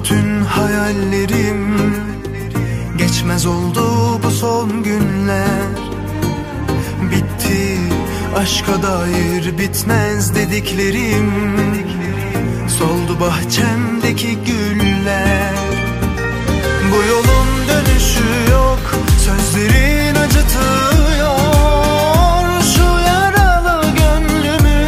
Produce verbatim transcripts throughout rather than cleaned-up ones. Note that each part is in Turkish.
bütün hayallerim. Geçmez oldu bu son günler. Bitti aşka dair bitmez dediklerim. Soldu bahçemdeki güller. Bu yolun dönüşü yok, sözlerin acıtıyor şu yaralı gönlümü.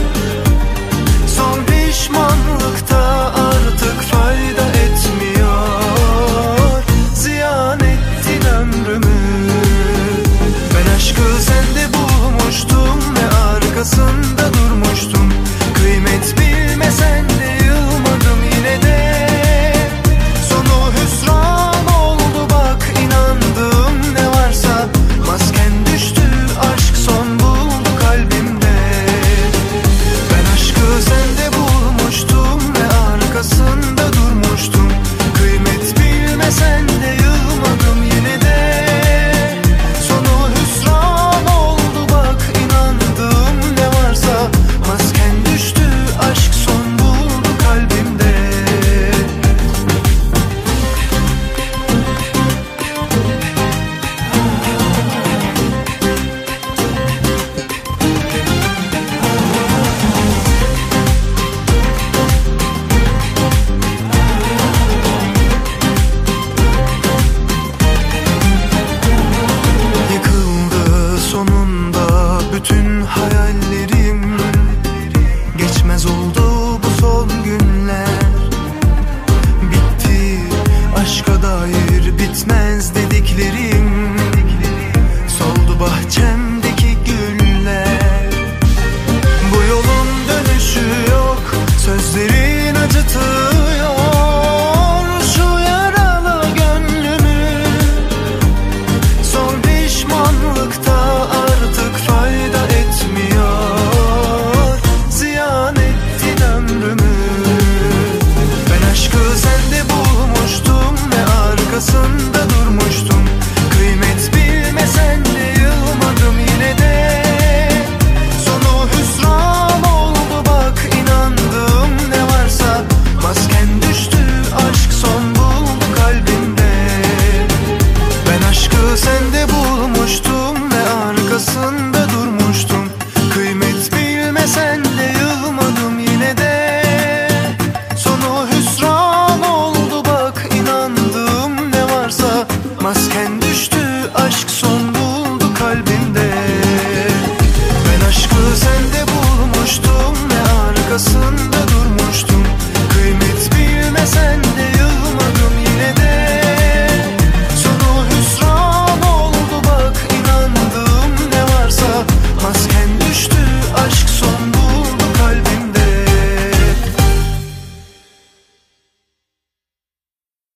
Son pişmanlıkta artık fayda etmiyor. Ziyan ettin ömrümü. Ben aşkı sende bulmuştum ve arkasında durmuştum. Kıymet bilmesen de yılmadım yine de. Sonu hüsran oldu bak, inandığım ne varsa. Masken düştü, aşk son buldu kalbimde. Ben aşkı sende bulmuştum ve arkasında durmuştum. Kıymet bilmesen de yılmadım yine de. Sonu hüsran oldu bak, inandığım ne varsa. Masken düştü, aşk son buldu kalbimde. Yıkıldı sonunda bütün hayallerim.